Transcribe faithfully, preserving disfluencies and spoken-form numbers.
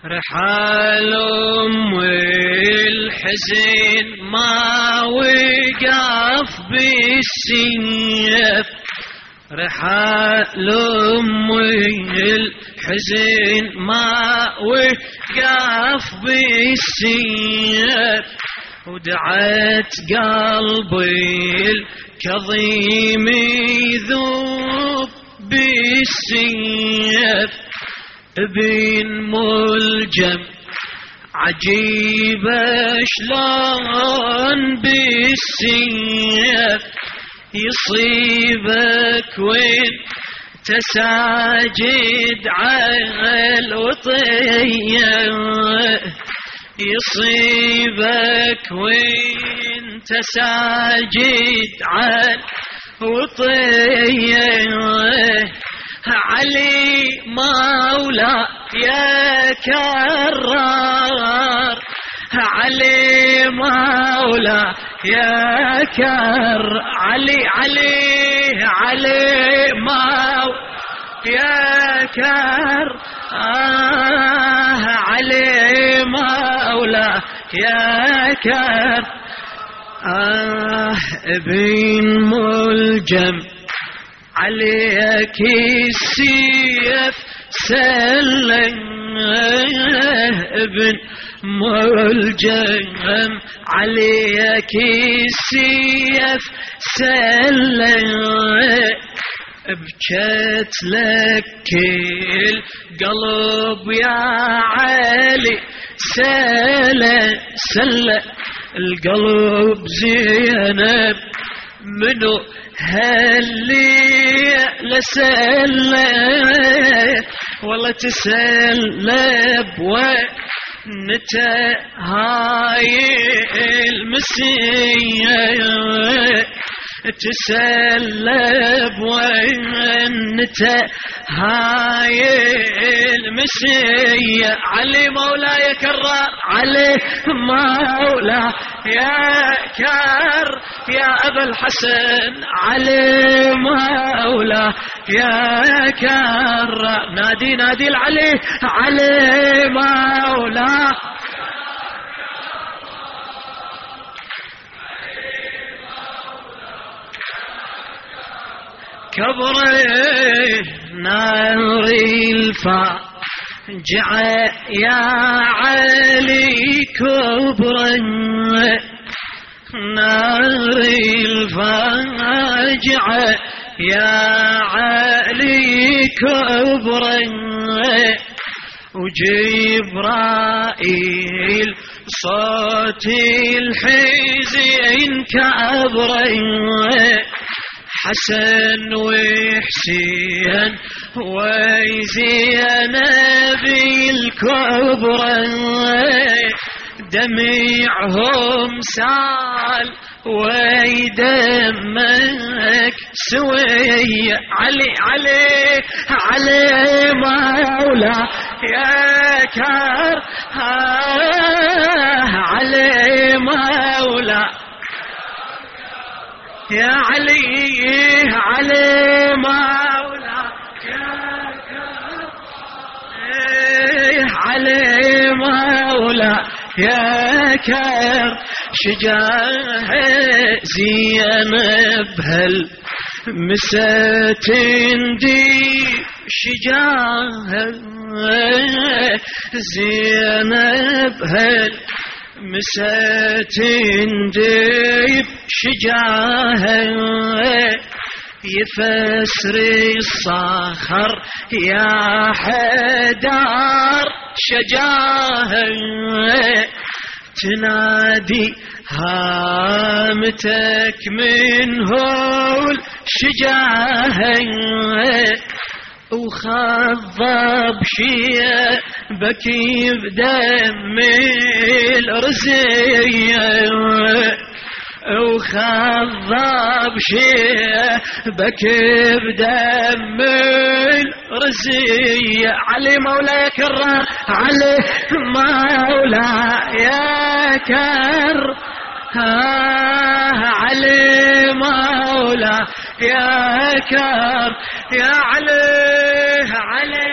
رحال أم الحزين ما وقف بالسيف، رحال أم الحزين ما وقف بالسيف، ودعت قلبي الكظيم يذوب بالسيف. ابن ملجم عجيب شلون بالسيف يصيبك وين تساجد على الوطية، يصيبك وين تساجد على الوطية. علي مولا يا كرار، علي مولا يا كر، علي علي علي مولا يا كر، آه علي مولا يا كر. آه ابن ملجم عليك السيف سلم، ابن ملجم عليك السيف سلم. بجت لك القلب يا علي سلا سلا، القلب زينب منو هاللي لسلا، والله تسلب ونتا هاي المسيح، تسلب وانت هاي المسيح. علي مولاي كرار، علي مولا يا كر يا أبا الحسن، علي مولا يا كر. نادي نادي العلي، علي مولا كبري ناري الفاجع يا علي كبري، ناري الفاجع يا علي كبري، وجبرائيل صوت الحزين كبري، حسن وحسين وزينب الكبرى، دمعهم سال ويدمك سوية. علي علي علي مولا يا كر، علي مولا يا علي، علي مولا يا كر، علي مولا يا كر. شجاع زينب هل مساتندي، شجاع زينب هل مساتندي شجاعها، يفسر الصخر يا حدار شجاعها، تنادي هامتك من هول شجاعها، وخضب شيبك بدم الرزية، وخضب شيبك بدم الرزية. علي مولاي كرار، علي مولاي كر، علي مولاي يا كر، يا علي علي